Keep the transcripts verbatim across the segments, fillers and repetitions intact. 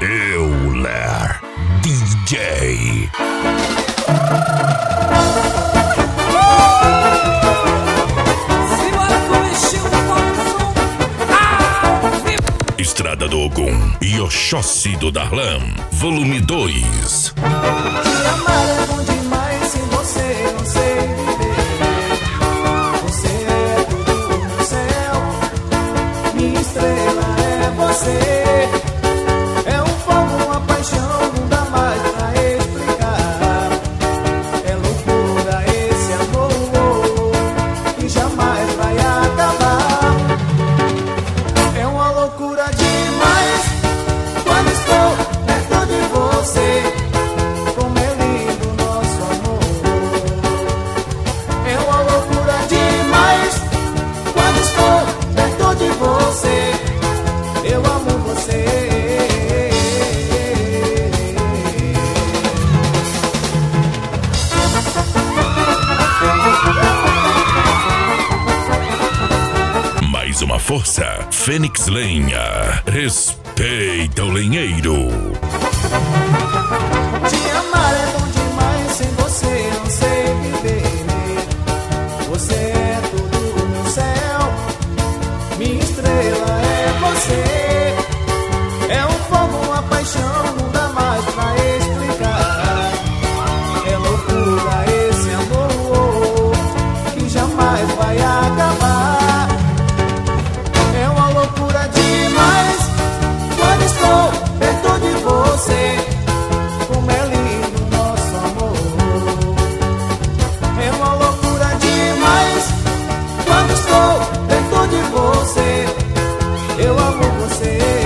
Euler D J. Estrada do Ogum e Oxóssi do Darlan, volume dois. Te amar é bom demais, sem você não sei viver. Você é tudo no céu, minha estrela é você. É um fogo, uma paixão, não dá mais pra explicar. É loucura esse amor que jamais vai acabar. É uma loucura demais quando estou perto de você. Como é lindo nosso amor. É uma loucura demais quando estou perto de você. Eu amo você. Mais uma força, Fênix Lenha. Respeita o lenheiro. Te amar é bom demais, sem você não sei viver. Você é tudo no céu, minha estrela é você. É um fogo, uma paixão, não dá mais pra explicar. É loucura esse amor que jamais vai acabar. É uma loucura demais quando estou perto de você. Como é lindo nosso amor. É uma loucura demais quando estou perto de você. Eu amo você.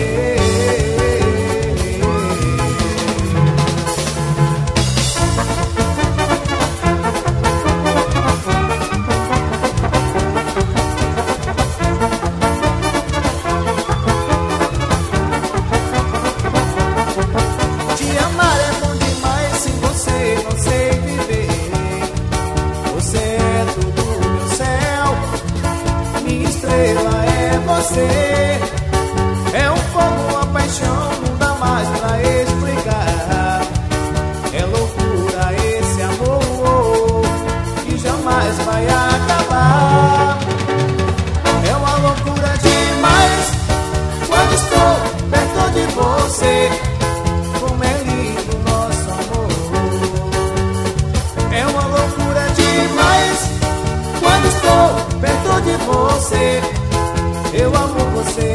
Te amar é bom demais, sem você não sei viver. Você é tudo meu céu, minha estrela é você. É um fogo, uma paixão, não dá mais pra explicar. É loucura esse amor que jamais vai acabar. É uma loucura demais quando estou perto de você. Como é lindo nosso amor. É uma loucura demais quando estou perto de você. Eu amo você.